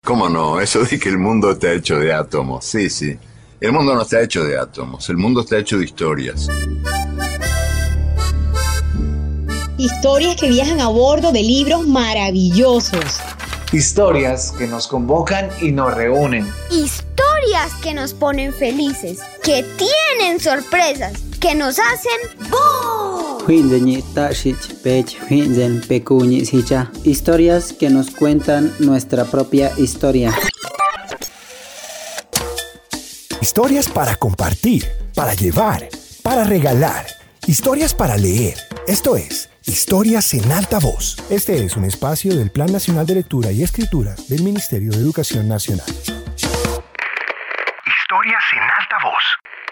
¿Cómo no? Eso de que el mundo está hecho de átomos. Sí, sí. El mundo no está hecho de átomos. El mundo está hecho de historias. Historias que viajan a bordo de libros maravillosos. Historias que nos convocan y nos reúnen. Historias que nos ponen felices, que tienen sorpresas, que nos hacen ¡boom! Historias que nos cuentan nuestra propia historia. Historias para compartir, para llevar, para regalar. Historias para leer. Esto es Historias en Alta Voz. Este es un espacio del Plan Nacional de Lectura y Escritura del Ministerio de Educación Nacional. Historias en Alta Voz.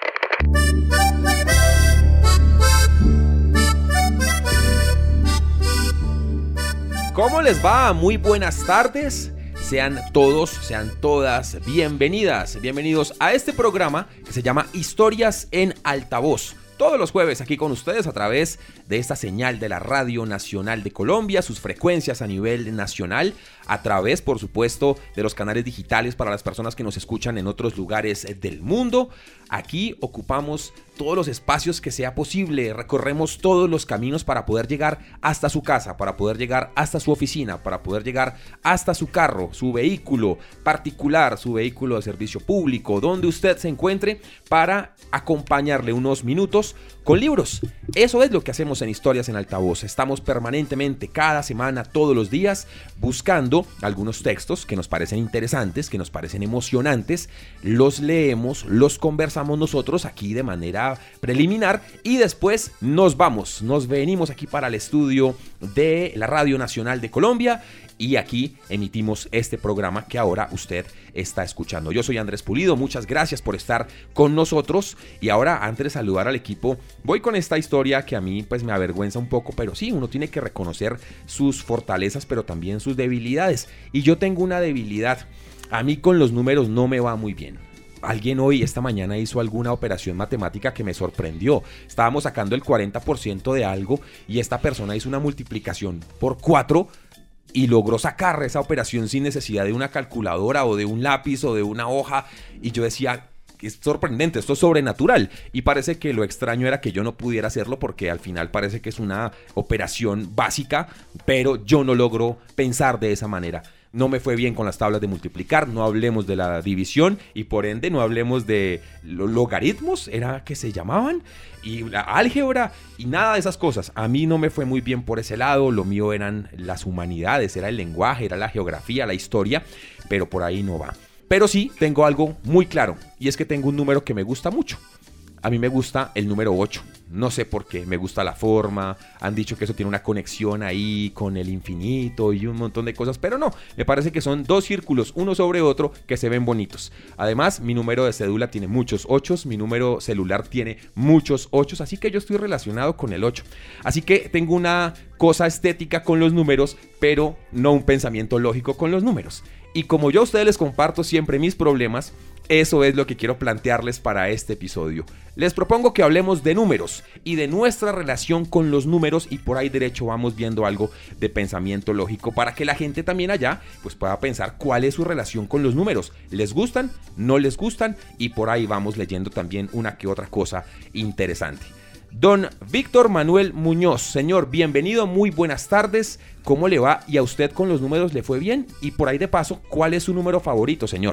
¿Cómo les va? Muy buenas tardes. Sean todos, sean todas bienvenidos a este programa que se llama Historias en Altavoz. Todos los jueves aquí con ustedes a través de esta señal de la Radio Nacional de Colombia, sus frecuencias a nivel nacional, a través, por supuesto, de los canales digitales para las personas que nos escuchan en otros lugares del mundo. Aquí ocupamos todos los espacios que sea posible, recorremos todos los caminos para poder llegar hasta su casa, para poder llegar hasta su oficina, para poder llegar hasta su carro, su vehículo particular, su vehículo de servicio público, donde usted se encuentre, para acompañarle unos minutos con libros. Eso es lo que hacemos en Historias en Altavoz. Estamos permanentemente, cada semana, todos los días, buscando algunos textos que nos parecen interesantes, que nos parecen emocionantes. Los leemos, los conversamos nosotros aquí de manera preliminar y después nos venimos aquí para el estudio de la Radio Nacional de Colombia y aquí emitimos este programa que ahora usted está escuchando. Yo soy Andrés Pulido, muchas gracias por estar con nosotros. Y ahora, antes de saludar al equipo, voy con esta historia que a mí pues me avergüenza un poco, pero sí, uno tiene que reconocer sus fortalezas, pero también sus debilidades. Y yo tengo una debilidad. A mí con los números no me va muy bien. Alguien esta mañana hizo alguna operación matemática que me sorprendió. Estábamos sacando el 40% de algo y esta persona hizo una multiplicación por 4 y logró sacar esa operación sin necesidad de una calculadora o de un lápiz o de una hoja. Y yo decía, es sorprendente, esto es sobrenatural. Y parece que lo extraño era que yo no pudiera hacerlo porque al final parece que es una operación básica, pero yo no logro pensar de esa manera. No me fue bien con las tablas de multiplicar, no hablemos de la división y por ende no hablemos de los logaritmos, era que se llamaban, y la álgebra y nada de esas cosas. A mí no me fue muy bien por ese lado, lo mío eran las humanidades, era el lenguaje, era la geografía, la historia, pero por ahí no va. Pero sí tengo algo muy claro y es que tengo un número que me gusta mucho. A mí me gusta el número 8, no sé por qué, me gusta la forma, han dicho que eso tiene una conexión ahí con el infinito y un montón de cosas, pero no, me parece que son dos círculos uno sobre otro que se ven bonitos. Además, mi número de cédula tiene muchos 8, mi número celular tiene muchos 8, así que yo estoy relacionado con el 8. Así que tengo una cosa estética con los números, pero no un pensamiento lógico con los números. Y como yo a ustedes les comparto siempre mis problemas, eso es lo que quiero plantearles para este episodio. Les propongo que hablemos de números y de nuestra relación con los números y por ahí derecho vamos viendo algo de pensamiento lógico para que la gente también allá pues pueda pensar cuál es su relación con los números. ¿Les gustan? ¿No les gustan? Y por ahí vamos leyendo también una que otra cosa interesante. Don Víctor Manuel Muñoz, señor, bienvenido, muy buenas tardes. ¿Cómo le va? ¿Y a usted con los números le fue bien? Y por ahí de paso, ¿cuál es su número favorito, señor?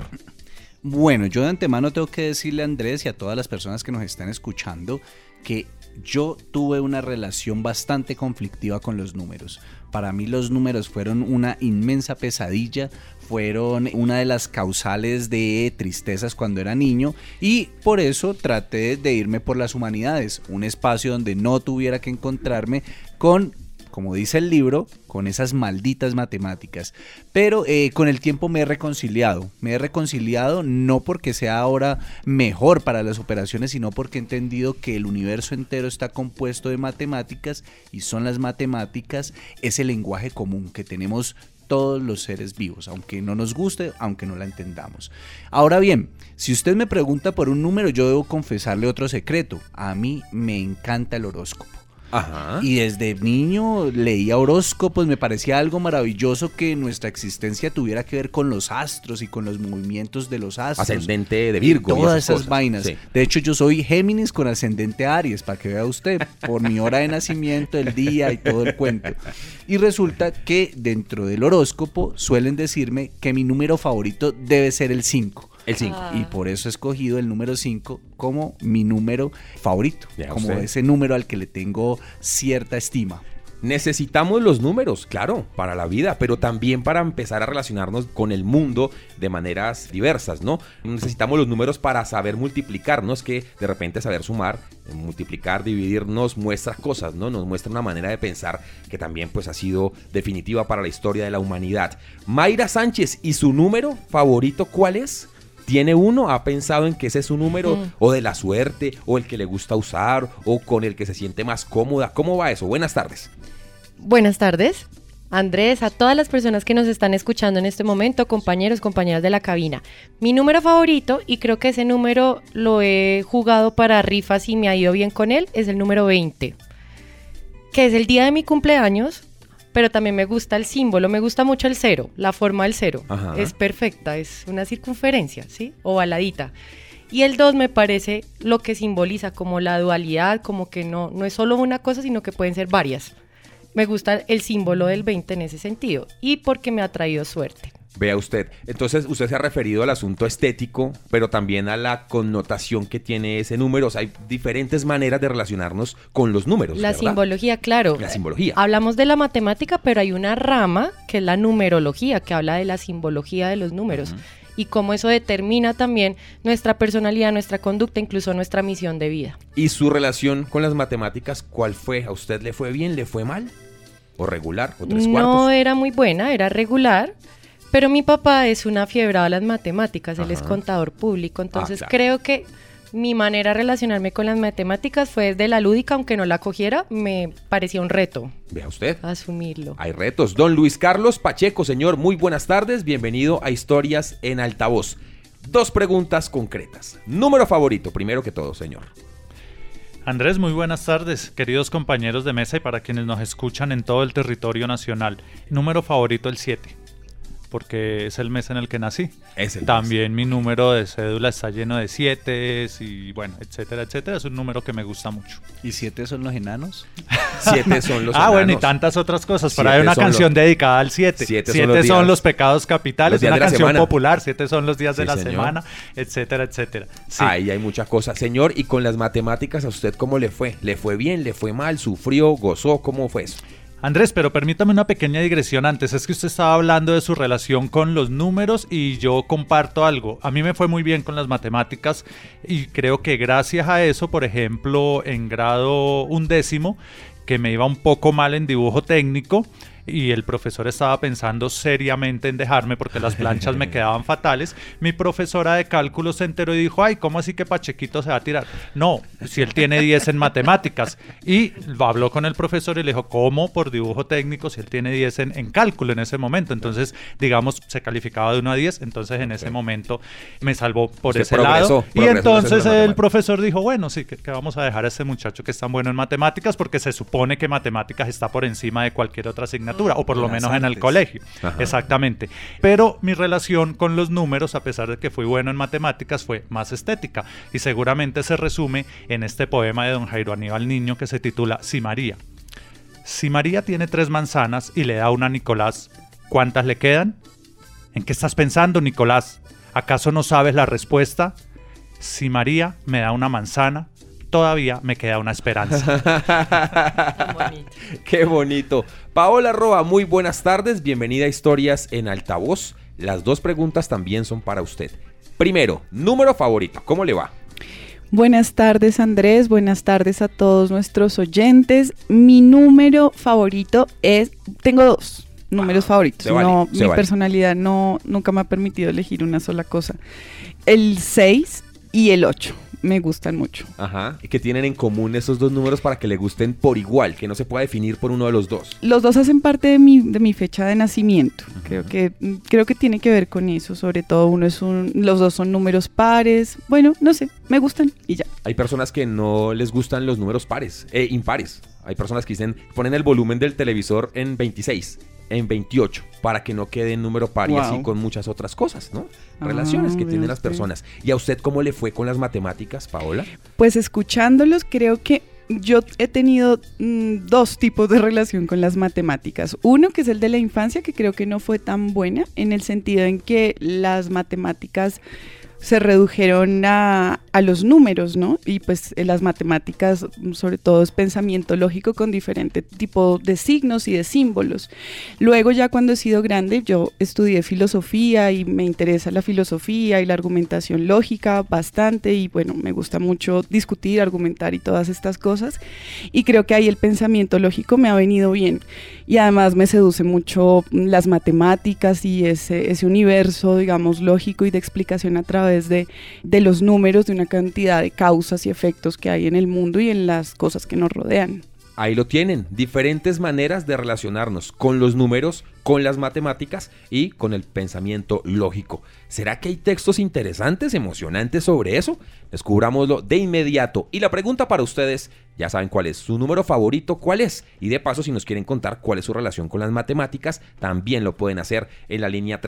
Bueno, yo de antemano tengo que decirle a Andrés y a todas las personas que nos están escuchando que yo tuve una relación bastante conflictiva con los números. Para mí los números fueron una inmensa pesadilla, fueron una de las causales de tristezas cuando era niño y por eso traté de irme por las humanidades, un espacio donde no tuviera que encontrarme con, como dice el libro, con esas malditas matemáticas. Pero con el tiempo me he reconciliado no porque sea ahora mejor para las operaciones, sino porque he entendido que el universo entero está compuesto de matemáticas y son las matemáticas ese lenguaje común que tenemos todos los seres vivos, aunque no nos guste, aunque no la entendamos. Ahora bien, si usted me pregunta por un número, yo debo confesarle otro secreto. A mí me encanta el horóscopo. Ajá. Y desde niño leía horóscopos, me parecía algo maravilloso que nuestra existencia tuviera que ver con los astros y con los movimientos de los astros. Ascendente de Virgo. Todas esas cosas. vainas. Sí. De hecho, yo soy Géminis con ascendente Aries, para que vea usted, por mi hora de nacimiento, el día y todo el cuento. Y resulta que dentro del horóscopo suelen decirme que mi número favorito debe ser el 5. El 5. Y por eso he escogido el número 5 como mi número favorito, Ya como usted. ese número al que le tengo cierta estima. Necesitamos los números, claro, para la vida, pero también para empezar a relacionarnos con el mundo de maneras diversas, ¿no? Necesitamos los números para saber multiplicar, no es que de repente saber sumar, multiplicar, dividir nos muestra cosas, ¿no? Nos muestra una manera de pensar que también pues ha sido definitiva para la historia de la humanidad. Mayra Sánchez, ¿y su número favorito cuál es? ¿Tiene uno? ¿Ha pensado en que ese es su número o de la suerte o el que le gusta usar o con el que se siente más cómoda? ¿Cómo va eso? Buenas tardes. Buenas tardes, Andrés, a todas las personas que nos están escuchando en este momento, compañeros, compañeras de la cabina. Mi número favorito, y creo que ese número lo he jugado para rifas y me ha ido bien con él, es el número 20, que es el día de mi cumpleaños, pero también me gusta el símbolo, me gusta mucho el 0, la forma del 0. Ajá. Es perfecta, es una circunferencia, ¿sí? Ovaladita. Y el 2 me parece lo que simboliza como la dualidad, como que no es solo una cosa, sino que pueden ser varias. Me gusta el símbolo del 20 en ese sentido y porque me ha traído suerte. Vea usted, entonces usted se ha referido al asunto estético, pero también a la connotación que tiene ese número. O sea, hay diferentes maneras de relacionarnos con los números, La ¿verdad? simbología, claro. La simbología. Hablamos de la matemática, pero hay una rama que es la numerología, que habla de la simbología de los números. Y cómo eso determina también nuestra personalidad, nuestra conducta, incluso nuestra misión de vida. ¿Y su relación con las matemáticas cuál fue? ¿A usted le fue bien, le fue mal? ¿O regular? ¿O tres cuartos? No era muy buena, era regular, pero mi papá es una fiebrada a las matemáticas, él es Ajá. contador público, entonces claro. creo que mi manera de relacionarme con las matemáticas fue desde la lúdica, aunque no la cogiera, me parecía un reto Vea usted. asumirlo. Hay retos. Don Luis Carlos Pacheco, señor, muy buenas tardes. Bienvenido a Historias en Altavoz. 2 preguntas concretas. Número favorito, primero que todo, señor. Andrés, muy buenas tardes, queridos compañeros de mesa y para quienes nos escuchan en todo el territorio nacional. Número favorito, el 7, porque es el mes en el que nací. Es el También mi número de cédula está lleno de 7 y bueno, etcétera, etcétera. Es un número que me gusta mucho. ¿Y 7 son los enanos? 7 son los bueno, y enanos. tantas otras cosas. Por 7 ahí hay una son canción los- dedicada al 7. 7 7 son los son días- los pecados capitales, los días una de la canción semana. popular. 7 son los días de Sí, la señor. semana, etcétera, etcétera. Sí. Ahí hay muchas cosas. Señor, ¿y con las matemáticas a usted cómo le fue? ¿Le fue bien? ¿Le fue mal? ¿Sufrió? ¿Gozó? ¿Cómo fue eso? Andrés, pero permítame una pequeña digresión antes. Es que usted estaba hablando de su relación con los números y yo comparto algo. A mí me fue muy bien con las matemáticas y creo que gracias a eso, por ejemplo, en grado 11, que me iba un poco mal en dibujo técnico y el profesor estaba pensando seriamente en dejarme porque las planchas me quedaban fatales, mi profesora de cálculo se enteró y dijo, ay, ¿cómo así que Pachequito se va a tirar? No, si él tiene 10 en matemáticas. Y habló con el profesor y le dijo, ¿cómo por dibujo técnico si él tiene 10 en cálculo en ese momento? Entonces, digamos, se calificaba de 1 a 10, entonces en ese momento me salvó por Usted ese progresó, lado. Y progresó entonces en las el matemáticas. profesor dijo, bueno, sí, que vamos a dejar a este muchacho que es tan bueno en matemáticas porque se supone que matemáticas está por encima de cualquier otra asignatura, o por lo Las menos en el artes. colegio. Ajá. Exactamente. Pero mi relación con los números, a pesar de que fui bueno en matemáticas, fue más estética y seguramente se resume en este poema de don Jairo Aníbal Niño que se titula Si María. Si María tiene 3 manzanas y le da una a Nicolás, ¿cuántas le quedan? ¿En qué estás pensando, Nicolás? ¿Acaso no sabes la respuesta? Si María me da una manzana, todavía me queda una esperanza. Qué bonito. Paola Roa, muy buenas tardes. Bienvenida a Historias en Altavoz. Las 2 preguntas también son para usted. Primero, número favorito. ¿Cómo le va? Buenas tardes, Andrés. Buenas tardes a todos nuestros oyentes. Mi número favorito tengo 2 números favoritos. se vale, No, se mi vale. personalidad nunca me ha permitido elegir una sola cosa. El 6 y el 8 me gustan mucho. Ajá. ¿Y qué tienen en común esos 2 números para que le gusten por igual? Que no se pueda definir por uno de los 2. Los 2 hacen parte de mi fecha de nacimiento. Creo que tiene que ver con eso. Sobre todo los 2 son números pares. Bueno, no sé, me gustan y ya. Hay personas que no les gustan los números pares, impares. Hay personas que ponen el volumen del televisor en 26, en 28, para que no quede en número par y así con muchas otras cosas, ¿no? Relaciones que tienen las personas. ¿Y a usted cómo le fue con las matemáticas, Paola? Pues escuchándolos, creo que yo he tenido dos tipos de relación con las matemáticas. Uno que es el de la infancia, que creo que no fue tan buena, en el sentido en que las matemáticas se redujeron a los números, ¿no? Y pues las matemáticas, sobre todo, es pensamiento lógico con diferente tipo de signos y de símbolos. Luego, ya cuando he sido grande, yo estudié filosofía y me interesa la filosofía y la argumentación lógica bastante, y bueno, me gusta mucho discutir, argumentar y todas estas cosas, y creo que ahí el pensamiento lógico me ha venido bien, y además me seduce mucho las matemáticas y ese universo, digamos, lógico y de explicación a través de los números, de una cantidad de causas y efectos que hay en el mundo y en las cosas que nos rodean. Ahí lo tienen, diferentes maneras de relacionarnos con los números, con las matemáticas y con el pensamiento lógico. ¿Será que hay textos interesantes, emocionantes sobre eso? Descubrámoslo de inmediato. Y la pregunta para ustedes, ya saben cuál es su número favorito, cuál es. Y de paso, si nos quieren contar cuál es su relación con las matemáticas, también lo pueden hacer en la línea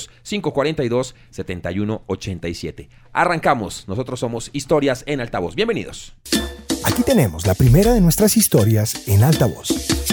300-542-7187. Arrancamos, nosotros somos Historias en Altavoz. Bienvenidos. Aquí tenemos la primera de nuestras historias en altavoz.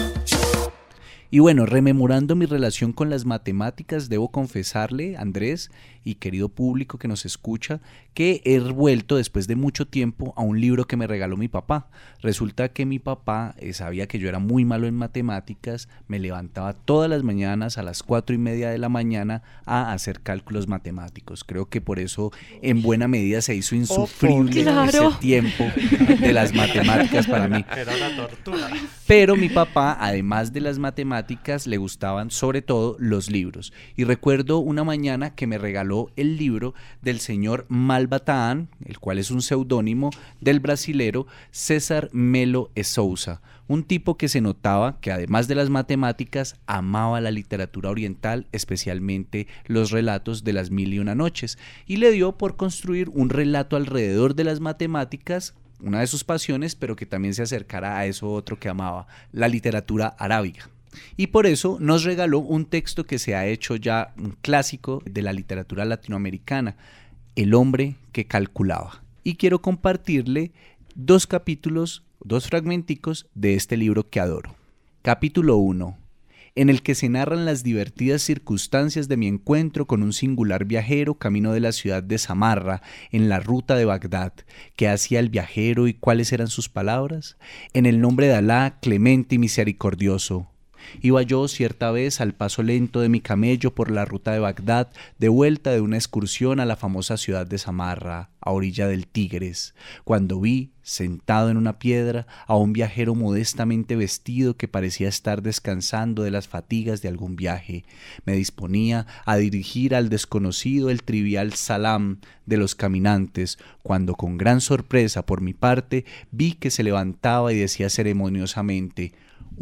Y bueno, rememorando mi relación con las matemáticas, debo confesarle, Andrés y querido público que nos escucha, que he vuelto después de mucho tiempo a un libro que me regaló mi papá. Resulta que mi papá sabía que yo era muy malo en matemáticas, me levantaba todas las mañanas a las 4:30 de la mañana a hacer cálculos matemáticos. Creo que por eso en buena medida se hizo insufrible ese tiempo de las matemáticas para mí. Era una tortura. Pero mi papá, además de las matemáticas, le gustaban sobre todo los libros. Y recuerdo una mañana que me regaló el libro del señor Malbataan, el cual es un seudónimo del brasilero César Melo e Souza, un tipo que se notaba que además de las matemáticas amaba la literatura oriental, especialmente los relatos de las 1001 noches, y le dio por construir un relato alrededor de las matemáticas, una de sus pasiones, pero que también se acercara a eso otro que amaba, la literatura arábiga. Y por eso nos regaló un texto que se ha hecho ya un clásico de la literatura latinoamericana, El hombre que calculaba. Y quiero compartirle dos capítulos, dos fragmenticos de este libro que adoro. Capítulo 1. En el que se narran las divertidas circunstancias de mi encuentro con un singular viajero camino de la ciudad de Samarra, en la ruta de Bagdad. ¿Qué hacía el viajero y cuáles eran sus palabras? En el nombre de Alá, clemente y misericordioso. Iba yo cierta vez al paso lento de mi camello por la ruta de Bagdad, de vuelta de una excursión a la famosa ciudad de Samarra, a orilla del Tigres, cuando vi, sentado en una piedra, a un viajero modestamente vestido que parecía estar descansando de las fatigas de algún viaje. Me disponía a dirigir al desconocido el trivial salam de los caminantes, cuando con gran sorpresa por mi parte vi que se levantaba y decía ceremoniosamente: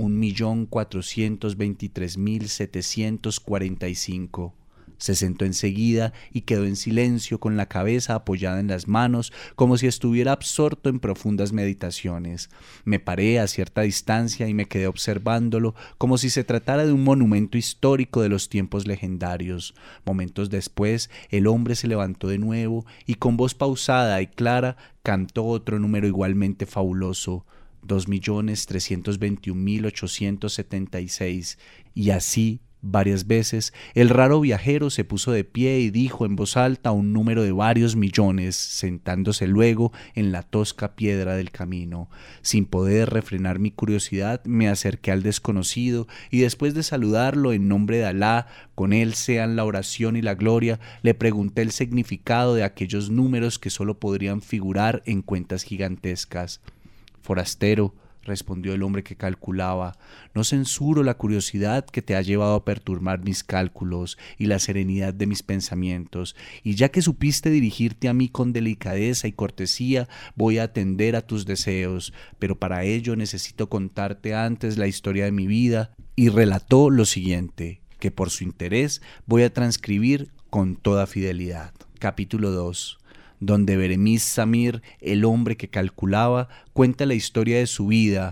1.423.745. Se sentó enseguida y quedó en silencio con la cabeza apoyada en las manos, como si estuviera absorto en profundas meditaciones. Me paré a cierta distancia y me quedé observándolo como si se tratara de un monumento histórico de los tiempos legendarios. Momentos después, el hombre se levantó de nuevo y con voz pausada y clara cantó otro número igualmente fabuloso: 2.321.876, y así varias veces. El raro viajero se puso de pie y dijo en voz alta un número de varios millones, sentándose luego en la tosca piedra del camino. Sin poder refrenar mi curiosidad, me acerqué al desconocido y después de saludarlo en nombre de Alá, con él sean la oración y la gloria, le pregunté el significado de aquellos números que solo podrían figurar en cuentas gigantescas. Forastero, respondió el hombre que calculaba, no censuro la curiosidad que te ha llevado a perturbar mis cálculos y la serenidad de mis pensamientos, y ya que supiste dirigirte a mí con delicadeza y cortesía, voy a atender a tus deseos, pero para ello necesito contarte antes la historia de mi vida, y relató lo siguiente, que por su interés voy a transcribir con toda fidelidad. Capítulo 2. Donde Beremiz Samir, el hombre que calculaba, cuenta la historia de su vida,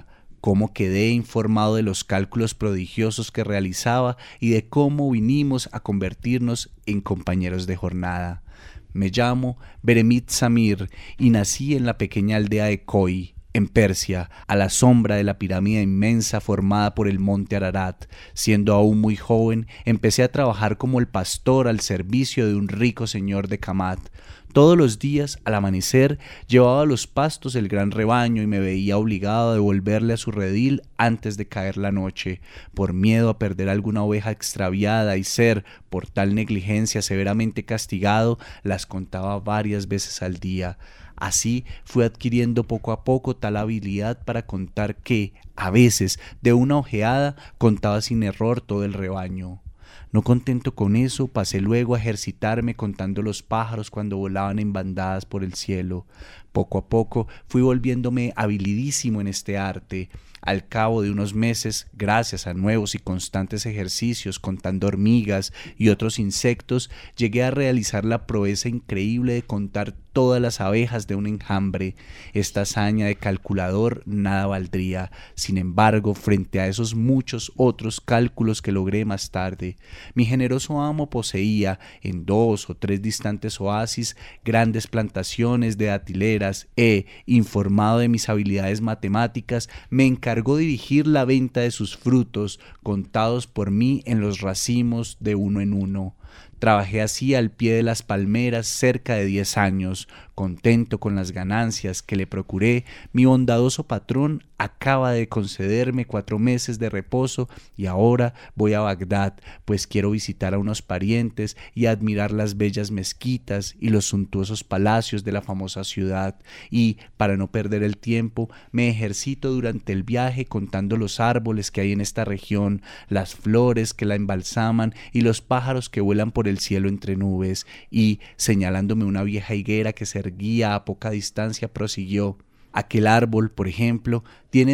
cómo quedé informado de los cálculos prodigiosos que realizaba y de cómo vinimos a convertirnos en compañeros de jornada. Me llamo Beremit Samir y nací en la pequeña aldea de Koi, en Persia, a la sombra de la pirámide inmensa formada por el monte Ararat. Siendo aún muy joven, empecé a trabajar como el pastor al servicio de un rico señor de Kamat. Todos los días, al amanecer, llevaba a los pastos el gran rebaño y me veía obligado a devolverle a su redil antes de caer la noche. Por miedo a perder alguna oveja extraviada y ser, por tal negligencia, severamente castigado, las contaba varias veces al día. Así fui adquiriendo poco a poco tal habilidad para contar que, a veces, de una ojeada, contaba sin error todo el rebaño. No contento con eso, pasé luego a ejercitarme contando los pájaros cuando volaban en bandadas por el cielo. Poco a poco fui volviéndome habilidísimo en este arte. Al cabo de unos meses, gracias a nuevos y constantes ejercicios contando hormigas y otros insectos, llegué a realizar la proeza increíble de contar todas las abejas de un enjambre. Esta hazaña de calculador nada valdría, sin embargo, frente a esos muchos otros cálculos que logré más tarde. Mi generoso amo poseía, en 2 o 3 distantes oasis, grandes plantaciones de datileras informado de mis habilidades matemáticas, me encargó dirigir la venta de sus frutos, contados por mí en los racimos de uno en uno. Trabajé así al pie de las palmeras cerca de 10 años. Contento con las ganancias que le procuré, mi bondadoso patrón acaba de concederme 4 meses de reposo y ahora voy a Bagdad, pues quiero visitar a unos parientes y admirar las bellas mezquitas y los suntuosos palacios de la famosa ciudad. Y, para no perder el tiempo, me ejercito durante el viaje contando los árboles que hay en esta región, las flores que la embalsaman y los pájaros que vuelan por el cielo entre nubes. Y, señalándome una vieja higuera que se erguía a poca distancia, prosiguió: aquel árbol, por ejemplo, tiene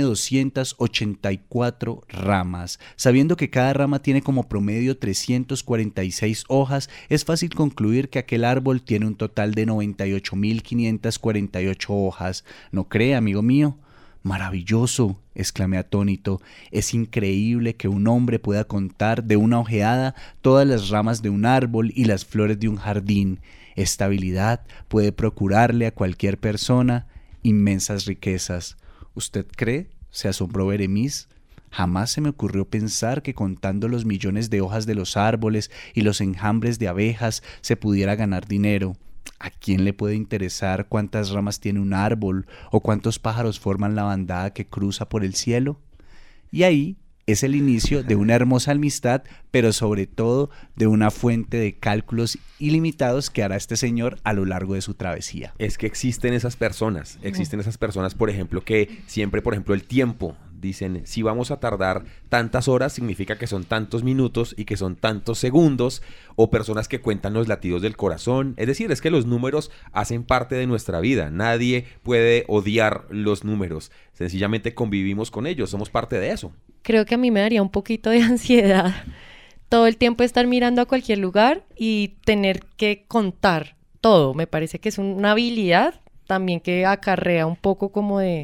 284 ramas. Sabiendo que cada rama tiene como promedio 346 hojas, es fácil concluir que aquel árbol tiene un total de 98.548 hojas. ¿No cree, amigo mío? ¡Maravilloso!, exclamé atónito. Es increíble que un hombre pueda contar de una ojeada todas las ramas de un árbol y las flores de un jardín. Esta habilidad puede procurarle a cualquier persona inmensas riquezas. ¿Usted cree?, se asombró Beremis. Jamás se me ocurrió pensar que contando los millones de hojas de los árboles y los enjambres de abejas se pudiera ganar dinero. ¿A quién le puede interesar cuántas ramas tiene un árbol o cuántos pájaros forman la bandada que cruza por el cielo? Y ahí es el inicio de una hermosa amistad, pero sobre todo de una fuente de cálculos ilimitados que hará este señor a lo largo de su travesía. Es que existen esas personas, por ejemplo, que siempre, por ejemplo, el tiempo, dicen, si vamos a tardar tantas horas, significa que son tantos minutos y que son tantos segundos, o personas que cuentan los latidos del corazón. Es decir, es que los números hacen parte de nuestra vida. Nadie puede odiar los números. Sencillamente convivimos con ellos, somos parte de eso. Creo que a mí me daría un poquito de ansiedad todo el tiempo estar mirando a cualquier lugar y tener que contar todo. Me parece que es una habilidad también que acarrea un poco como de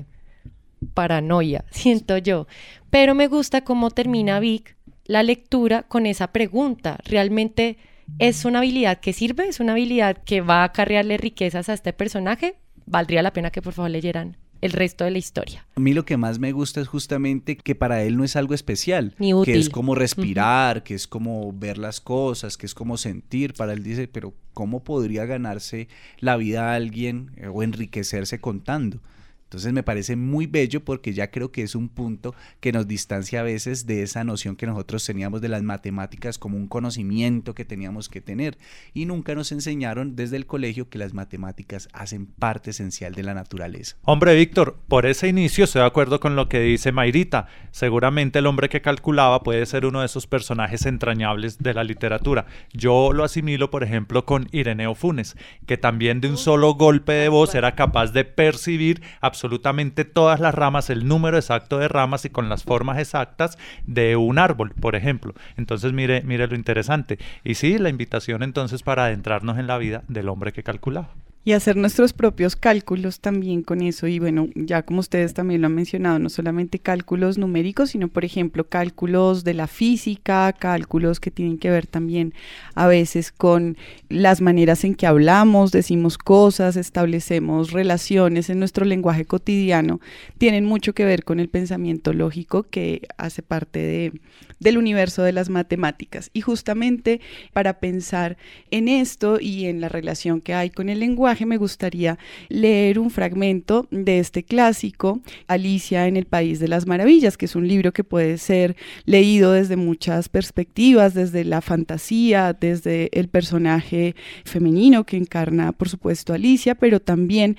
paranoia, siento yo. Pero me gusta cómo termina Vic la lectura con esa pregunta. ¿Realmente es una habilidad que sirve? ¿Es una habilidad que va a acarrearle riquezas a este personaje? Valdría la pena que por favor leyeran el resto de la historia. A mí lo que más me gusta es justamente que para él no es algo especial, ni útil, que es como respirar, que es como ver las cosas, que es como sentir. Para él dice, pero ¿cómo podría ganarse la vida a alguien o enriquecerse contando? Entonces me parece muy bello porque ya creo que es un punto que nos distancia a veces de esa noción que nosotros teníamos de las matemáticas como un conocimiento que teníamos que tener, y nunca nos enseñaron desde el colegio que las matemáticas hacen parte esencial de la naturaleza. Hombre, Víctor, por ese inicio estoy de acuerdo con lo que dice Mayrita. Seguramente el hombre que calculaba puede ser uno de esos personajes entrañables de la literatura. Yo lo asimilo, por ejemplo, con Ireneo Funes, que también de un solo golpe de voz era capaz de percibir absolutamente todas las ramas, el número exacto de ramas y con las formas exactas de un árbol, por ejemplo. Entonces mire lo interesante. Y sí, la invitación entonces para adentrarnos en la vida del hombre que calculaba. Y hacer nuestros propios cálculos también con eso. Y bueno, ya como ustedes también lo han mencionado, no solamente cálculos numéricos, sino por ejemplo cálculos de la física, cálculos que tienen que ver también a veces con las maneras en que hablamos, decimos cosas, establecemos relaciones en nuestro lenguaje cotidiano, tienen mucho que ver con el pensamiento lógico que hace parte del universo de las matemáticas. Y justamente para pensar en esto y en la relación que hay con el lenguaje, me gustaría leer un fragmento de este clásico, Alicia en el País de las Maravillas, que es un libro que puede ser leído desde muchas perspectivas, desde la fantasía, desde el personaje femenino que encarna, por supuesto, Alicia, pero también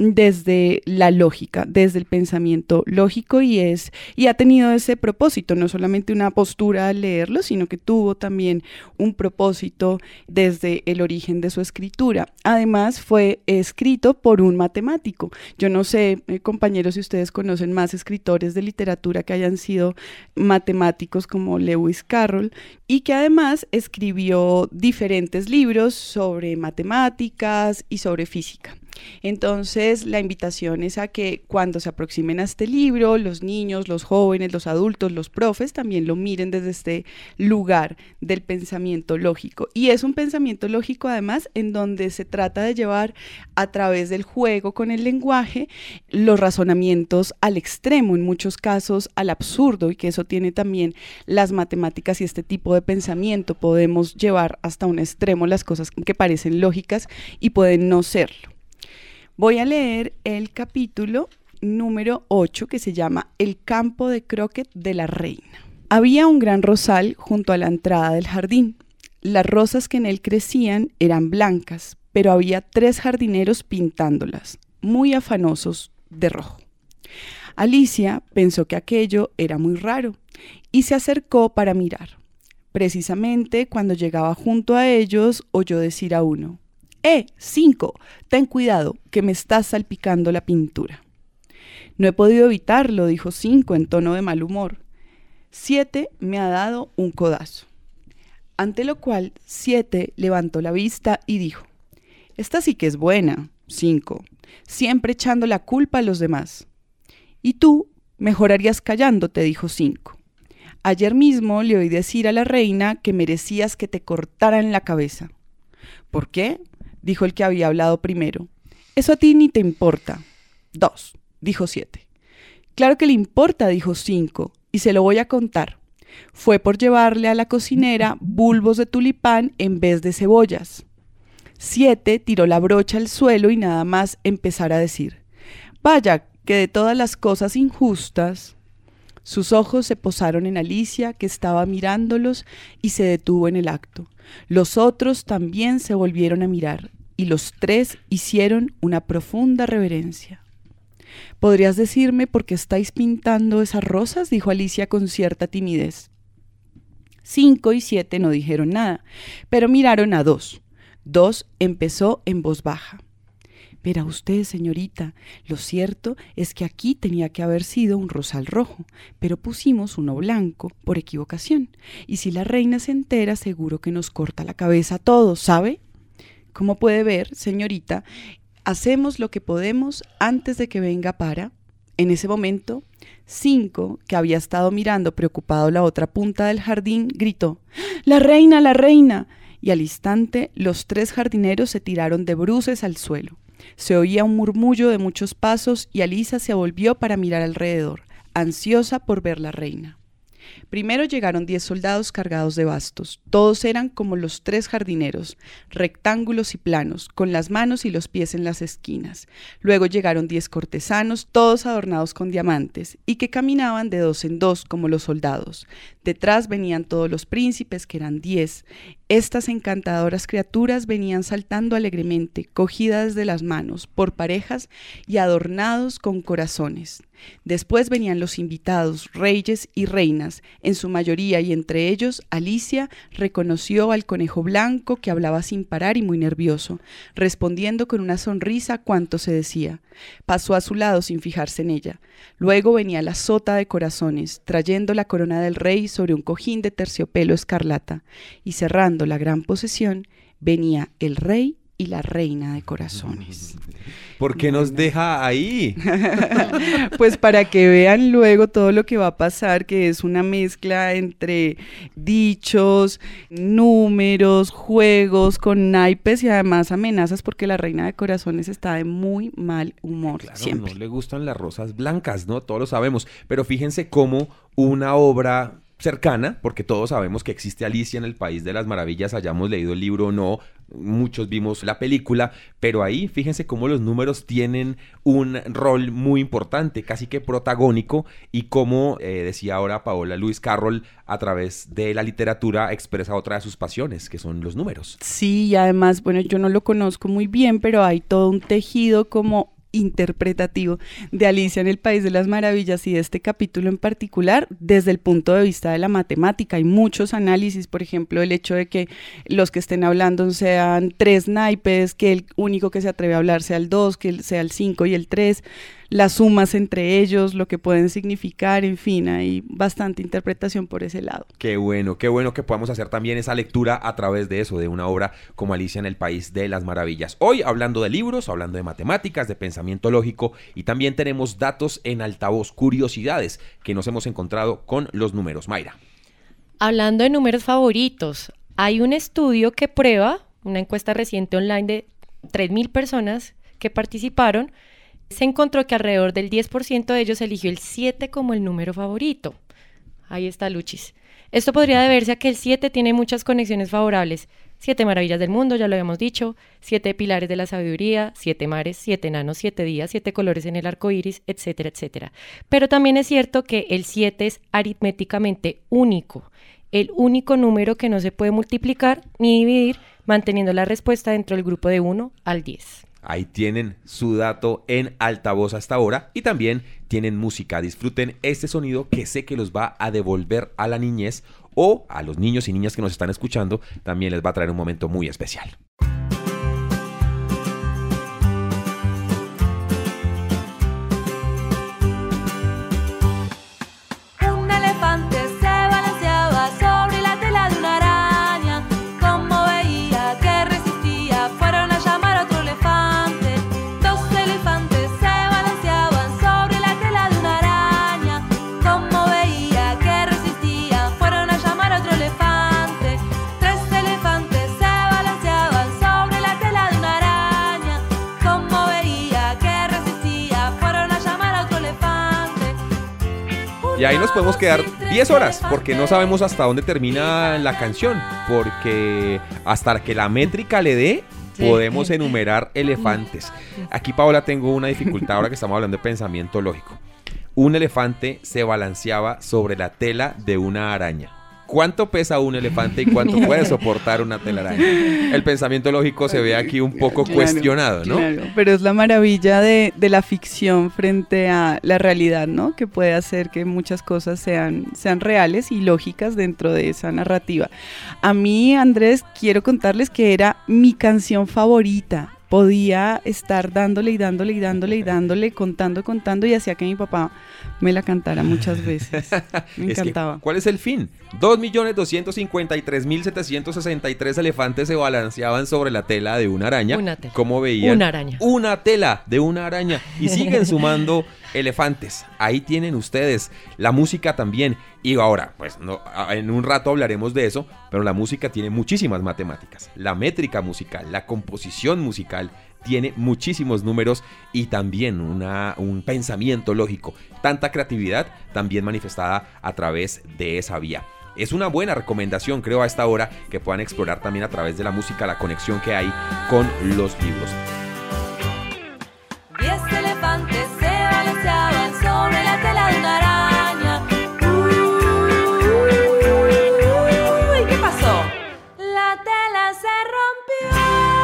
desde la lógica, desde el pensamiento lógico, y ha tenido ese propósito, no solamente una postura al leerlo, sino que tuvo también un propósito desde el origen de su escritura. Además, fue escrito por un matemático. Yo no sé, compañeros, si ustedes conocen más escritores de literatura que hayan sido matemáticos como Lewis Carroll, y que además escribió diferentes libros sobre matemáticas y sobre física. Entonces, la invitación es a que cuando se aproximen a este libro, los niños, los jóvenes, los adultos, los profes, también lo miren desde este lugar del pensamiento lógico. Y es un pensamiento lógico, además, en donde se trata de llevar a través del juego con el lenguaje los razonamientos al extremo, en muchos casos al absurdo, y que eso tiene también las matemáticas y este tipo de pensamiento. Podemos llevar hasta un extremo las cosas que parecen lógicas y pueden no serlo. Voy a leer el capítulo número 8 que se llama El campo de croquet de la reina. Había un gran rosal junto a la entrada del jardín. Las rosas que en él crecían eran blancas, pero había 3 jardineros pintándolas, muy afanosos de rojo. Alicia pensó que aquello era muy raro y se acercó para mirar. Precisamente cuando llegaba junto a ellos, oyó decir a uno: 5, ten cuidado, que me estás salpicando la pintura. No he podido evitarlo, dijo 5 en tono de mal humor. 7 me ha dado un codazo. Ante lo cual 7 levantó la vista y dijo: esta sí que es buena, 5, siempre echando la culpa a los demás. Y tú mejorarías callándote, dijo 5. Ayer mismo le oí decir a la reina que merecías que te cortaran la cabeza. ¿Por qué?, dijo el que había hablado primero. Eso a ti ni te importa. 2, dijo 7. Claro que le importa, dijo 5, y se lo voy a contar. Fue por llevarle a la cocinera bulbos de tulipán en vez de cebollas. 7 tiró la brocha al suelo y nada más empezar a decir: vaya, que de todas las cosas injustas. Sus ojos se posaron en Alicia, que estaba mirándolos, y se detuvo en el acto. Los otros también se volvieron a mirar, y los 3 hicieron una profunda reverencia. ¿Podrías decirme por qué estáis pintando esas rosas?, dijo Alicia con cierta timidez. 5 y 7 no dijeron nada, pero miraron a 2. 2 empezó en voz baja: verá usted, señorita, lo cierto es que aquí tenía que haber sido un rosal rojo, pero pusimos uno blanco por equivocación, y si la reina se entera, seguro que nos corta la cabeza a todos, ¿sabe? Como puede ver, señorita, hacemos lo que podemos antes de que venga para... En ese momento, 5, que había estado mirando preocupado la otra punta del jardín, gritó: ¡la reina, la reina! Y al instante, los 3 jardineros se tiraron de bruces al suelo. Se oía un murmullo de muchos pasos y Alicia se volvió para mirar alrededor, ansiosa por ver la reina. Primero llegaron 10 soldados cargados de bastos. Todos eran como los 3 jardineros, rectángulos y planos, con las manos y los pies en las esquinas. Luego llegaron 10 cortesanos, todos adornados con diamantes, y que caminaban de 2 en 2 como los soldados. Detrás venían todos los príncipes, que eran 10. Estas encantadoras criaturas venían saltando alegremente, cogidas de las manos, por parejas y adornados con corazones. Después venían los invitados, reyes y reinas, en su mayoría, y entre ellos Alicia reconoció al conejo blanco, que hablaba sin parar y muy nervioso, respondiendo con una sonrisa cuanto se decía. Pasó a su lado sin fijarse en ella. Luego venía la sota de corazones, trayendo la corona del rey sobre un cojín de terciopelo escarlata, y cerrando la gran procesión venía el rey y la reina de corazones. ¿Por qué nos deja ahí? Pues para que vean luego todo lo que va a pasar, que es una mezcla entre dichos, números, juegos, con naipes y además amenazas, porque la reina de corazones está de muy mal humor siempre. No le gustan las rosas blancas, ¿no? Todos lo sabemos. Pero fíjense cómo una obra cercana, porque todos sabemos que existe Alicia en el País de las Maravillas, hayamos leído el libro o no, muchos vimos la película, pero ahí fíjense cómo los números tienen un rol muy importante, casi que protagónico, y como decía ahora Paola Lewis Carroll, a través de la literatura expresa otra de sus pasiones, que son los números. Sí, y además, bueno, yo no lo conozco muy bien, pero hay todo un tejido como interpretativo de Alicia en el País de las Maravillas y de este capítulo en particular desde el punto de vista de la matemática. Hay muchos análisis, por ejemplo, el hecho de que los que estén hablando sean 3 naipes, que el único que se atreve a hablar sea el 2, que sea el 5 y el 3, las sumas entre ellos, lo que pueden significar, en fin, hay bastante interpretación por ese lado. Qué bueno que podamos hacer también esa lectura a través de eso, de una obra como Alicia en el País de las Maravillas. Hoy hablando de libros, hablando de matemáticas, de pensamiento lógico, y también tenemos datos en altavoz, curiosidades que nos hemos encontrado con los números. Mayra. Hablando de números favoritos, hay un estudio que prueba, una encuesta reciente online de 3.000 personas que participaron, se encontró que alrededor del 10% de ellos eligió el 7 como el número favorito. Ahí está Luchis. Esto podría deberse a que el 7 tiene muchas conexiones favorables. 7 maravillas del mundo, ya lo habíamos dicho, 7 pilares de la sabiduría, 7 mares, 7 enanos, 7 días, 7 colores en el arco iris, etcétera, etcétera. Pero también es cierto que el 7 es aritméticamente único, el único número que no se puede multiplicar ni dividir, manteniendo la respuesta dentro del grupo de 1 al 10. Ahí tienen su dato en altavoz hasta ahora y también tienen música. Disfruten este sonido que sé que los va a devolver a la niñez, o a los niños y niñas que nos están escuchando también les va a traer un momento muy especial. Un elefante se balanceaba sobre la tela de una araña. Como veía que resistía, fueron a llamar a otro elefante. 2 elefantes se balanceaban sobre la tela de una araña. Como veía que resistía, fueron a llamar a otro elefante. 3 elefantes se balanceaban sobre la tela de una araña. Como veía que resistía, fueron a llamar a otro elefante. Y ahí nos podemos quedar 10 horas, porque no sabemos hasta dónde termina la canción, porque hasta que la métrica le dé, podemos enumerar elefantes. Aquí, Paola, tengo una dificultad ahora que estamos hablando de pensamiento lógico. Un elefante se balanceaba sobre la tela de una araña. ¿Cuánto pesa un elefante y cuánto puede soportar una telaraña? El pensamiento lógico se ve aquí un poco cuestionado, ¿no? Claro, pero es la maravilla de la ficción frente a la realidad, ¿no? Que puede hacer que muchas cosas sean reales y lógicas dentro de esa narrativa. A mí, Andrés, quiero contarles que era mi canción favorita. Podía estar dándole y dándole y dándole y dándole, contando y hacía que mi papá me la cantara muchas veces. Me encantaba. ¿Cuál es el fin? 2.253.763 elefantes se balanceaban sobre la tela de una araña. ¿Cómo veían? Una araña. Una tela de una araña. Y siguen sumando elefantes. Ahí tienen ustedes. La música también. Y ahora, pues no, en un rato hablaremos de eso, pero la música tiene muchísimas matemáticas. La métrica musical, la composición musical tiene muchísimos números y también un pensamiento lógico. Tanta creatividad también manifestada a través de esa vía. Es una buena recomendación, creo, a esta hora, que puedan explorar también a través de la música la conexión que hay con los libros. 10 elefantes se balanceaban sobre la tela de una araña. Uy, ¿qué pasó? La tela se rompió.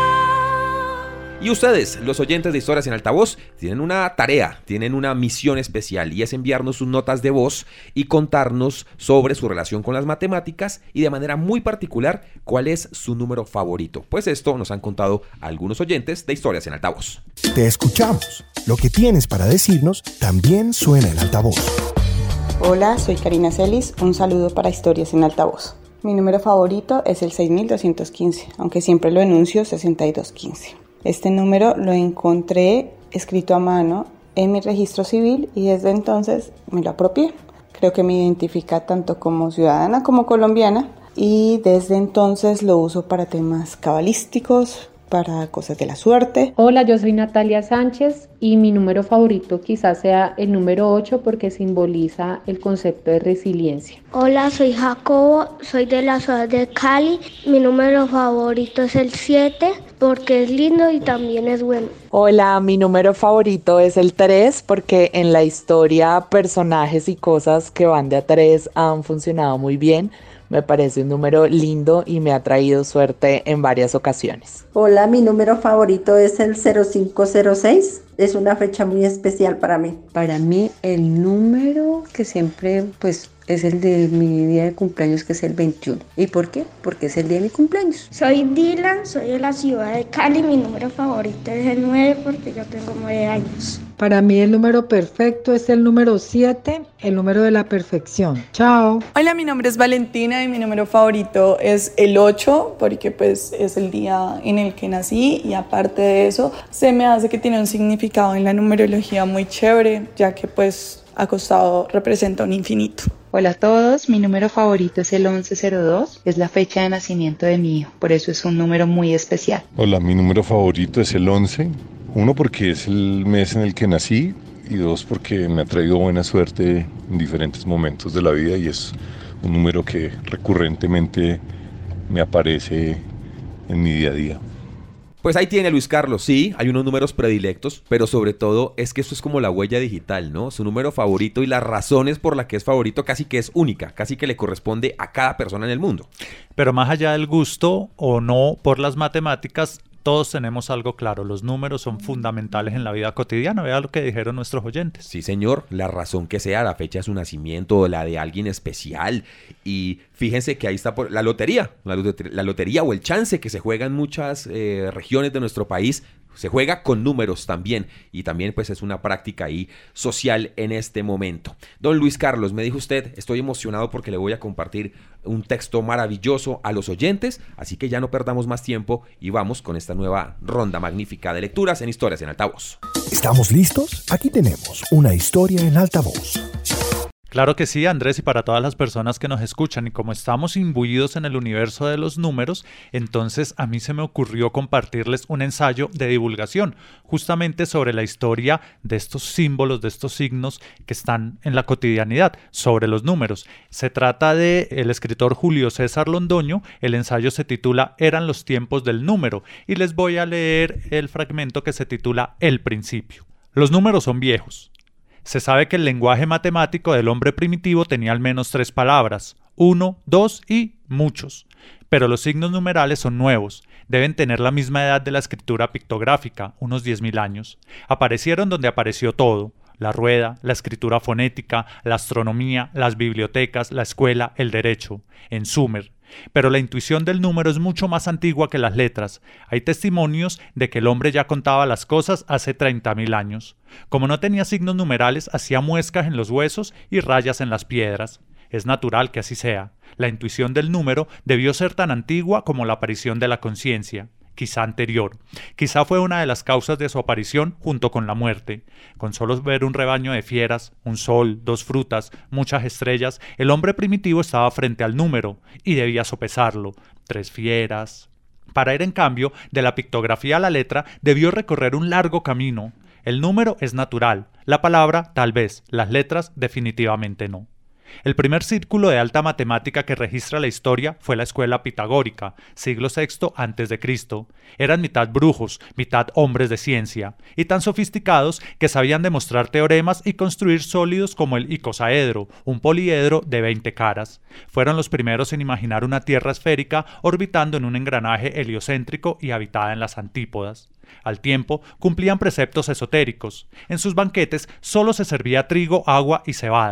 Y ustedes, los oyentes de Historias en Altavoz, tienen una tarea, tienen una misión especial, y es enviarnos sus notas de voz y contarnos sobre su relación con las matemáticas y de manera muy particular cuál es su número favorito. Pues esto nos han contado algunos oyentes de Historias en Altavoz. Te escuchamos. Lo que tienes para decirnos también suena en altavoz. Hola, soy Karina Celis. Un saludo para Historias en Altavoz. Mi número favorito es el 6215, aunque siempre lo enuncio 6215. Este número lo encontré escrito a mano en mi registro civil y desde entonces me lo apropié. Creo que me identifica tanto como ciudadana como colombiana y desde entonces lo uso para temas cabalísticos, para cosas de la suerte. Hola, yo soy Natalia Sánchez y mi número favorito quizás sea el número 8 porque simboliza el concepto de resiliencia. Hola, soy Jacobo, soy de la ciudad de Cali. Mi número favorito es el 7 porque es lindo y también es bueno. Hola, mi número favorito es el 3 porque en la historia personajes y cosas que van de a 3 han funcionado muy bien. Me parece un número lindo y me ha traído suerte en varias ocasiones. Hola, mi número favorito es el 0506. Es una fecha muy especial para mí. Para mí el número que siempre es el de mi día de cumpleaños, que es el 21. ¿Y por qué? Porque es el día de mi cumpleaños. Soy Dylan, soy de la ciudad de Cali. Mi número favorito es el 9 porque yo tengo 9 años. Para mí el número perfecto es el número 7, el número de la perfección. Chao. Hola, mi nombre es Valentina y mi número favorito es el 8 porque es el día en el que nací y aparte de eso se me hace que tiene un significado en la numerología muy chévere, ya que acostado representa un infinito. Hola a todos, mi número favorito es el 1102, es la fecha de nacimiento de mi hijo, por eso es un número muy especial. Hola, mi número favorito es el 11, 1 porque es el mes en el que nací y 2 porque me ha traído buena suerte en diferentes momentos de la vida y es un número que recurrentemente me aparece en mi día a día. Pues ahí tiene Luis Carlos, sí, hay unos números predilectos, pero sobre todo es que esto es como la huella digital, ¿no? Su número favorito y las razones por las que es favorito casi que es única, casi que le corresponde a cada persona en el mundo. Pero más allá del gusto o no por las matemáticas, todos tenemos algo claro, los números son fundamentales en la vida cotidiana, vea lo que dijeron nuestros oyentes. Sí, señor, la razón que sea, la fecha de su nacimiento o la de alguien especial. Y fíjense que ahí está la lotería o el chance que se juega en muchas regiones de nuestro país. Se juega con números también y también pues es una práctica ahí social en este momento. Don Luis Carlos, me dijo usted, estoy emocionado porque le voy a compartir un texto maravilloso a los oyentes, así que ya no perdamos más tiempo y vamos con esta nueva ronda magnífica de lecturas en Historias en Altavoz. ¿Estamos listos? Aquí tenemos una historia en altavoz. Claro que sí, Andrés, y para todas las personas que nos escuchan, y como estamos imbuidos en el universo de los números, entonces a mí se me ocurrió compartirles un ensayo de divulgación, justamente sobre la historia de estos símbolos, de estos signos que están en la cotidianidad, sobre los números. Se trata del escritor Julio César Londoño, el ensayo se titula Eran los tiempos del número, y les voy a leer el fragmento que se titula El principio. Los números son viejos. Se sabe que el lenguaje matemático del hombre primitivo tenía al menos 3 palabras, 1, 2 y muchos. Pero los signos numerales son nuevos, deben tener la misma edad de la escritura pictográfica, unos 10.000 años. Aparecieron donde apareció todo, la rueda, la escritura fonética, la astronomía, las bibliotecas, la escuela, el derecho, en Sumer. Pero la intuición del número es mucho más antigua que las letras. Hay testimonios de que el hombre ya contaba las cosas hace 30.000 años. Como no tenía signos numerales, hacía muescas en los huesos y rayas en las piedras. Es natural que así sea. La intuición del número debió ser tan antigua como la aparición de la conciencia. Quizá anterior. Quizá fue una de las causas de su aparición junto con la muerte. Con solo ver un rebaño de fieras, un sol, 2 frutas, muchas estrellas, el hombre primitivo estaba frente al número y debía sopesarlo. 3 fieras. Para ir en cambio de la pictografía a la letra, debió recorrer un largo camino. El número es natural, la palabra tal vez, las letras definitivamente no. El primer círculo de alta matemática que registra la historia fue la escuela pitagórica, siglo VI a.C. Eran mitad brujos, mitad hombres de ciencia, y tan sofisticados que sabían demostrar teoremas y construir sólidos como el icosaedro, un poliedro de 20 caras. Fueron los primeros en imaginar una tierra esférica orbitando en un engranaje heliocéntrico y habitada en las antípodas. Al tiempo, cumplían preceptos esotéricos. En sus banquetes solo se servía trigo, agua y cebada.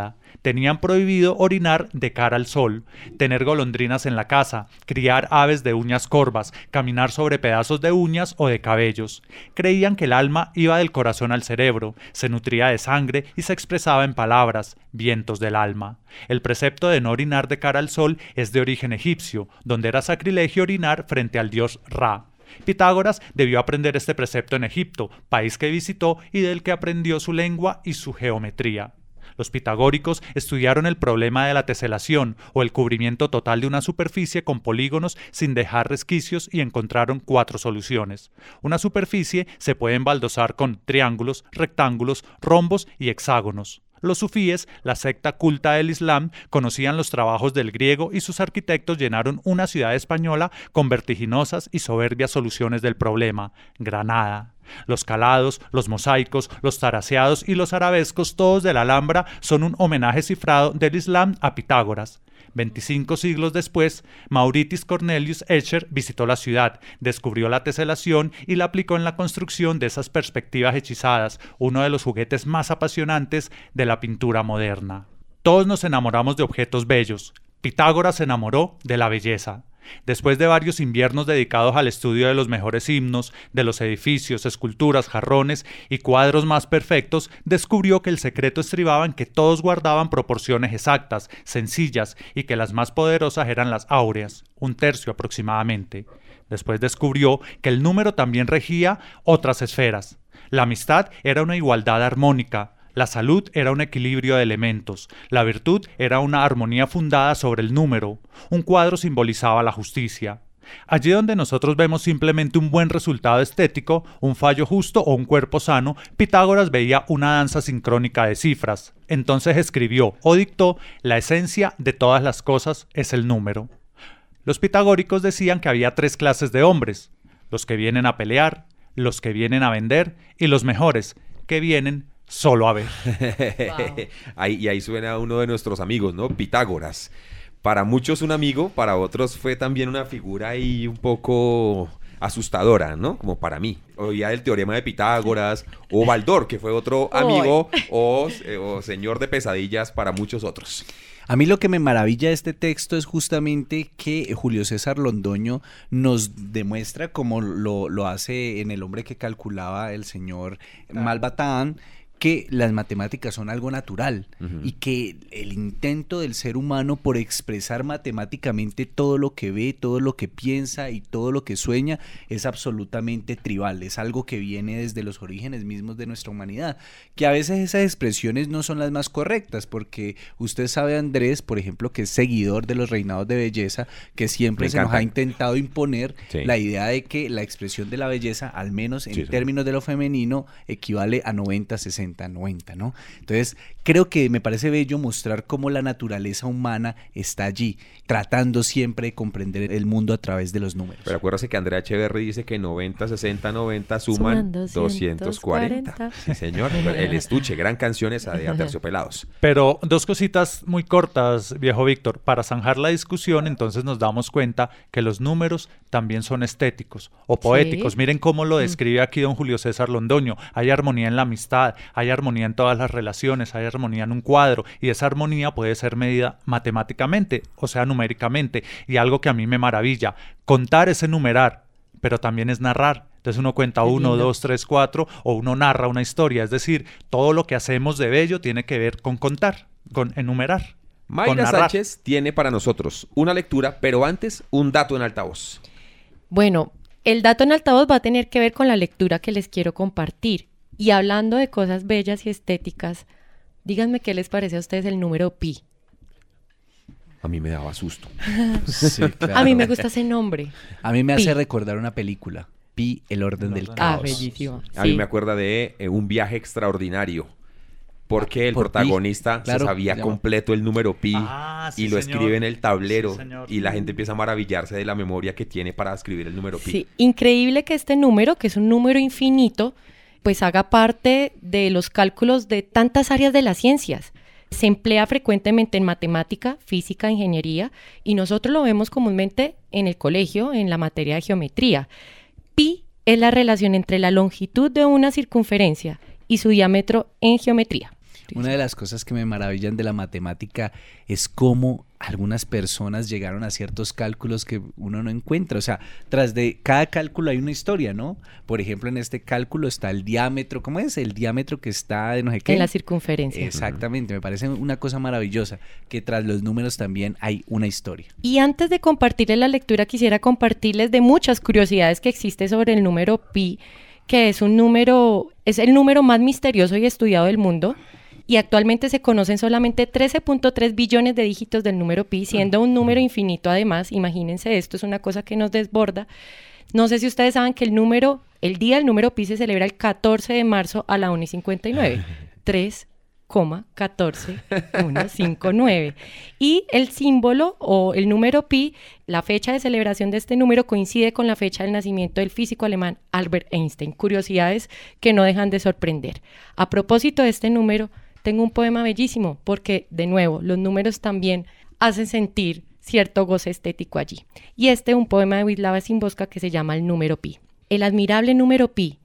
Tenían prohibido orinar de cara al sol, tener golondrinas en la casa, criar aves de uñas corvas, caminar sobre pedazos de uñas o de cabellos. Creían que el alma iba del corazón al cerebro, se nutría de sangre y se expresaba en palabras, vientos del alma. El precepto de no orinar de cara al sol es de origen egipcio, donde era sacrilegio orinar frente al dios Ra. Pitágoras debió aprender este precepto en Egipto, país que visitó y del que aprendió su lengua y su geometría. Los pitagóricos estudiaron el problema de la teselación, o el cubrimiento total de una superficie con polígonos sin dejar resquicios, y encontraron 4 soluciones. Una superficie se puede embaldosar con triángulos, rectángulos, rombos y hexágonos. Los sufíes, la secta culta del Islam, conocían los trabajos del griego y sus arquitectos llenaron una ciudad española con vertiginosas y soberbias soluciones del problema: Granada. Los calados, los mosaicos, los taraseados y los arabescos, todos de la Alhambra, son un homenaje cifrado del Islam a Pitágoras. 25 siglos después, Mauritius Cornelius Escher visitó la ciudad, descubrió la teselación y la aplicó en la construcción de esas perspectivas hechizadas, uno de los juguetes más apasionantes de la pintura moderna. Todos nos enamoramos de objetos bellos. Pitágoras se enamoró de la belleza. Después de varios inviernos dedicados al estudio de los mejores himnos, de los edificios, esculturas, jarrones y cuadros más perfectos, descubrió que el secreto estribaba en que todos guardaban proporciones exactas, sencillas, y que las más poderosas eran las áureas, 1/3 aproximadamente. Después descubrió que el número también regía otras esferas. La amistad era una igualdad armónica. La salud era un equilibrio de elementos, la virtud era una armonía fundada sobre el número, un cuadro simbolizaba la justicia. Allí donde nosotros vemos simplemente un buen resultado estético, un fallo justo o un cuerpo sano, Pitágoras veía una danza sincrónica de cifras. Entonces escribió o dictó: la esencia de todas las cosas es el número. Los pitagóricos decían que había 3 clases de hombres: los que vienen a pelear, los que vienen a vender y los mejores, que vienen solo a ver. Wow. Ahí suena uno de nuestros amigos, ¿no? Pitágoras. Para muchos un amigo, para otros fue también una figura ahí un poco asustadora, ¿no? Como para mí. Oía el teorema de Pitágoras, o Baldor, que fue otro amigo, o señor de pesadillas para muchos otros. A mí lo que me maravilla de este texto es justamente que Julio César Londoño nos demuestra, como lo hace en El hombre que calculaba el señor Malbatán, que las matemáticas son algo natural y que el intento del ser humano por expresar matemáticamente todo lo que ve, todo lo que piensa y todo lo que sueña es absolutamente tribal, es algo que viene desde los orígenes mismos de nuestra humanidad, que a veces esas expresiones no son las más correctas, porque usted sabe, Andrés, por ejemplo, que es seguidor de los reinados de belleza, que siempre se nos ha intentado imponer la idea de que la expresión de la belleza, al menos en términos de lo femenino, equivale a 90, 60, 90, ¿no? Entonces, creo que me parece bello mostrar cómo la naturaleza humana está allí, tratando siempre de comprender el mundo a través de los números. Pero acuérdate que Andrea Echeverry dice que 90, 60, 90 suman 240. Sí, señor. El estuche, gran canción esa de Aterciopelados. Pero 2 cositas muy cortas, viejo Víctor. Para zanjar la discusión, entonces nos damos cuenta que los números también son estéticos o poéticos. Miren cómo lo describe aquí don Julio César Londoño. Hay armonía en la amistad, hay armonía en todas las relaciones, hay armonía en un cuadro, y esa armonía puede ser medida matemáticamente, o sea, numéricamente. Y algo que a mí me maravilla, contar es enumerar, pero también es narrar. Entonces uno cuenta 1, 2, 3, 4, o uno narra una historia. Es decir, todo lo que hacemos de bello tiene que ver con contar, con enumerar. Mayra Sánchez tiene para nosotros una lectura, pero antes un dato en altavoz. Bueno, el dato en altavoz va a tener que ver con la lectura que les quiero compartir. Y hablando de cosas bellas y estéticas, díganme qué les parece a ustedes el número pi. A mí me daba susto. Sí, claro. A mí me gusta ese nombre. A mí me hace recordar una película, Pi, el orden del caos. Bellísimo. A mí me acuerda de Un viaje extraordinario, porque el protagonista se sabía completo el número pi y lo escribe en el tablero, y la gente empieza a maravillarse de la memoria que tiene para escribir el número pi. Sí, increíble que este número, que es un número infinito, pues haga parte de los cálculos de tantas áreas de las ciencias. Se emplea frecuentemente en matemática, física, ingeniería, y nosotros lo vemos comúnmente en el colegio, en la materia de geometría. Pi es la relación entre la longitud de una circunferencia y su diámetro en geometría. Una de las cosas que me maravillan de la matemática es cómo algunas personas llegaron a ciertos cálculos que uno no encuentra. O sea, tras de cada cálculo hay una historia, ¿no? Por ejemplo, en este cálculo está el diámetro. ¿Cómo es? El diámetro que está de no sé qué. En la circunferencia. Exactamente. Me parece una cosa maravillosa que tras los números también hay una historia. Y antes de compartirles la lectura, quisiera compartirles de muchas curiosidades que existe sobre el número pi, que es el número más misterioso y estudiado del mundo. Y actualmente se conocen solamente 13.3 billones de dígitos del número pi, siendo un número infinito además. Imagínense, esto es una cosa que nos desborda. No sé si ustedes saben que el día del número pi se celebra el 14 de marzo a la 1:59. 3,14159. Y el símbolo o el número pi, la fecha de celebración de este número coincide con la fecha del nacimiento del físico alemán Albert Einstein. Curiosidades que no dejan de sorprender. A propósito de este número, tengo un poema bellísimo porque, de nuevo, los números también hacen sentir cierto goce estético allí. Y un poema de Wisława Szymborska que se llama El número pi. El admirable número pi,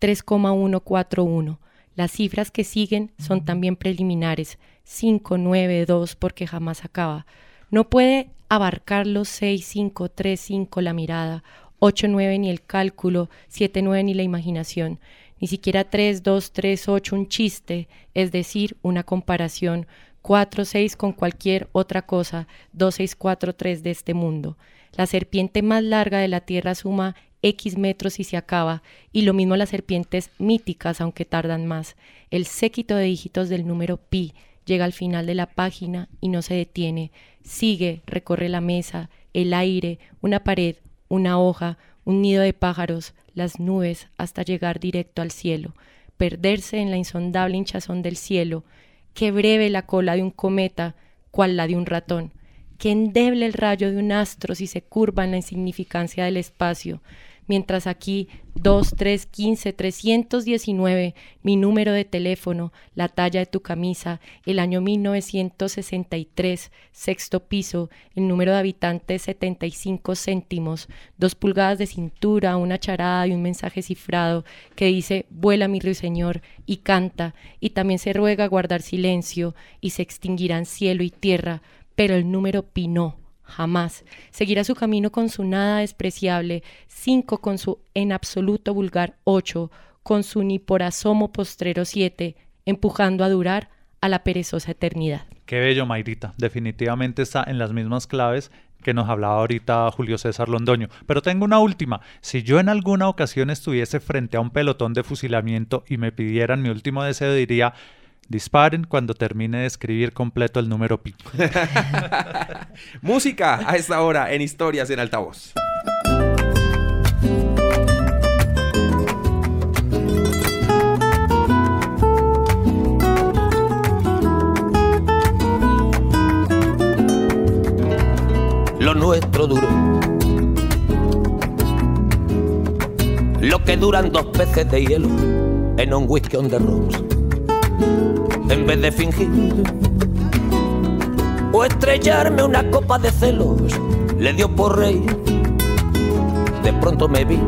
3,141. Las cifras que siguen son también preliminares, 5, 9, 2, porque jamás acaba. No puede abarcar los 6, 5, 3, 5 la mirada, 8, 9 ni el cálculo, 7, 9 ni la imaginación. Ni siquiera 3, 2, 3, 8 un chiste, es decir, una comparación, 4, 6 con cualquier otra cosa, 2, 6, 4, 3 de este mundo. La serpiente más larga de la tierra suma X metros y se acaba, y lo mismo las serpientes míticas, aunque tardan más. El séquito de dígitos del número pi llega al final de la página y no se detiene. Sigue, recorre la mesa, el aire, una pared, una hoja, un nido de pájaros, las nubes, hasta llegar directo al cielo, perderse en la insondable hinchazón del cielo. Qué breve la cola de un cometa, cual la de un ratón. Qué endeble el rayo de un astro si se curva en la insignificancia del espacio. Mientras aquí 2, 3, 15, 319, mi número de teléfono, la talla de tu camisa, el año 1963, sexto piso, el número de habitantes 75 céntimos, 2 pulgadas de cintura, una charada y un mensaje cifrado que dice vuela mi ruiseñor y canta, y también se ruega guardar silencio y se extinguirán cielo y tierra, pero el número pi no. Jamás. Seguirá su camino con su nada despreciable, 5 con su en absoluto vulgar 8, con su ni por asomo postrero 7, empujando a durar a la perezosa eternidad. Qué bello, Mayrita. Definitivamente está en las mismas claves que nos hablaba ahorita Julio César Londoño. Pero tengo una última. Si yo en alguna ocasión estuviese frente a un pelotón de fusilamiento y me pidieran mi último deseo, diría: disparen cuando termine de escribir completo el número pi. Música a esta hora en Historias en Altavoz. Lo nuestro duro, lo que duran 2 peces de hielo en un whisky on the rocks. En vez de fingir o estrellarme una copa de celos, le dio por reír. De pronto me vi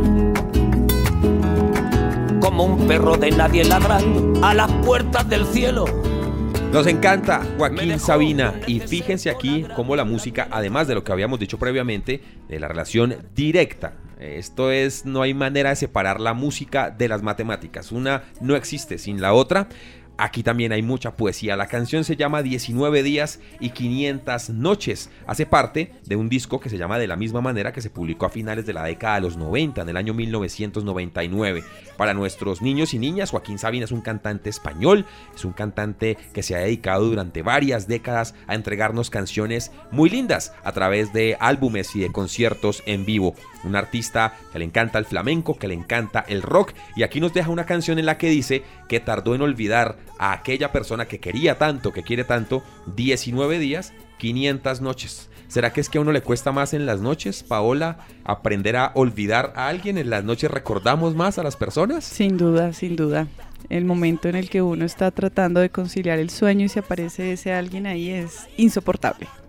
como un perro de nadie ladrando a las puertas del cielo. Nos encanta Joaquín Sabina, y fíjense aquí cómo la música, además de lo que habíamos dicho previamente, de la relación directa. Esto es, no hay manera de separar la música de las matemáticas. Una no existe sin la otra. Aquí también hay mucha poesía. La canción se llama 19 días y 500 noches. Hace parte de un disco que se llama de la misma manera, que se publicó a finales de la década de los 90, en el año 1999. Para nuestros niños y niñas, Joaquín Sabina es un cantante español, es un cantante que se ha dedicado durante varias décadas a entregarnos canciones muy lindas a través de álbumes y de conciertos en vivo. Un artista que le encanta el flamenco, que le encanta el rock, y aquí nos deja una canción en la que dice que tardó en olvidar a aquella persona que quería tanto, que quiere tanto, 19 días, 500 noches. ¿Será que es que a uno le cuesta más en las noches, Paola, aprender a olvidar a alguien? ¿En las noches recordamos más a las personas? Sin duda, sin duda. El momento en el que uno está tratando de conciliar el sueño y se aparece ese alguien ahí es insoportable.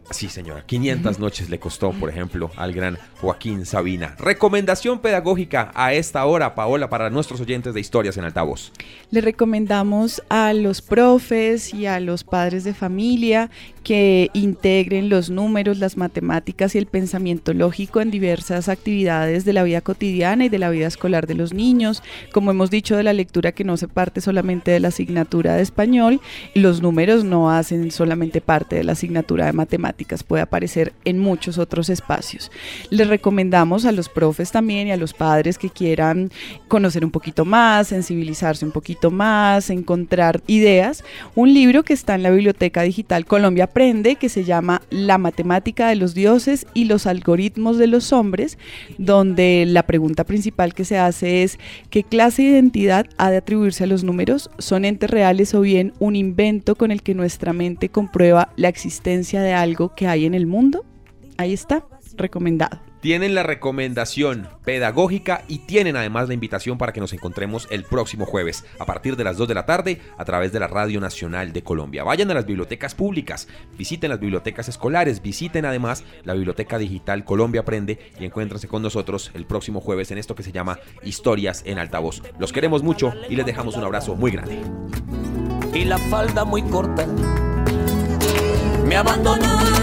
Sí, señora. 500 noches le costó, por ejemplo, al gran Joaquín Sabina. Recomendación pedagógica a esta hora, Paola, para nuestros oyentes de Historias en Altavoz. Le recomendamos a los profes y a los padres de familia que integren los números, las matemáticas y el pensamiento lógico en diversas actividades de la vida cotidiana y de la vida escolar de los niños. Como hemos dicho de la lectura, que no se parte solamente de la asignatura de español, los números no hacen solamente parte de la asignatura de matemáticas, puede aparecer en muchos otros espacios. Les recomendamos a los profes también y a los padres que quieran conocer un poquito más, sensibilizarse un poquito más, encontrar ideas, un libro que está en la Biblioteca Digital Colombia Aprende, que se llama La matemática de los dioses y los algoritmos de los hombres, donde la pregunta principal que se hace es: ¿qué clase de identidad ha de atribuirse a los números? ¿Son entes reales o bien un invento con el que nuestra mente comprueba la existencia de algo que hay en el mundo? Ahí está, recomendado. Tienen la recomendación pedagógica y tienen además la invitación para que nos encontremos el próximo jueves a partir de las 2 de la tarde a través de la Radio Nacional de Colombia. Vayan a las bibliotecas públicas, visiten las bibliotecas escolares, visiten además la Biblioteca Digital Colombia Aprende y encuéntrense con nosotros el próximo jueves en esto que se llama Historias en Altavoz. Los queremos mucho y les dejamos un abrazo muy grande. Y la falda muy corta me abandonó,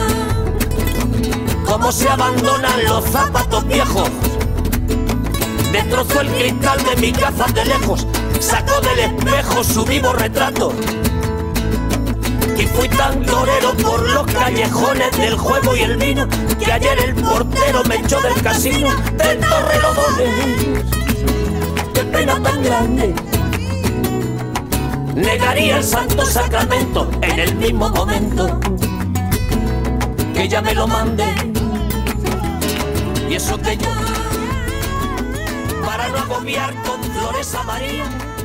como se abandonan los zapatos viejos. Destrozó el cristal de mi gafas de lejos, sacó del espejo su vivo retrato. Y fui tan torero por los callejones del juego y el vino, que ayer el portero me echó del casino. 30 relodones, qué pena tan grande. Negaría el santo sacramento en el mismo momento que ella me lo mande. Y eso que yo, para no agobiar con flores a María,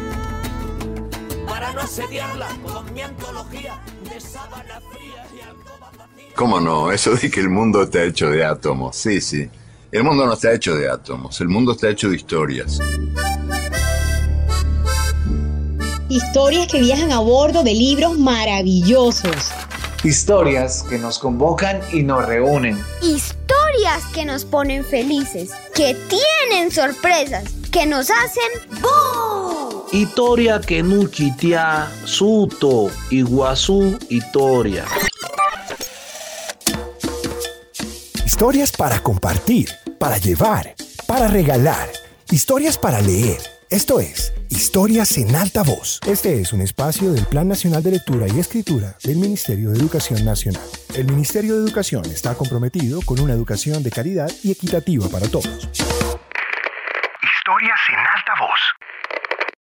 para no asediarla con mi antología de sábana fría y alcoba vacía. ¿Cómo no? Eso de que el mundo está hecho de átomos. Sí, sí. El mundo no está hecho de átomos, el mundo está hecho de historias. Historias que viajan a bordo de libros maravillosos. Historias que nos convocan y nos reúnen. Historias que nos ponen felices, que tienen sorpresas, que nos hacen ¡boom! Historia que nuchitea, suto, iguazú, historia. Historias para compartir, para llevar, para regalar. Historias para leer. Esto es Historias en Altavoz. Este es un espacio del Plan Nacional de Lectura y Escritura del Ministerio de Educación Nacional. El Ministerio de Educación está comprometido con una educación de calidad y equitativa para todos. Historias en Altavoz.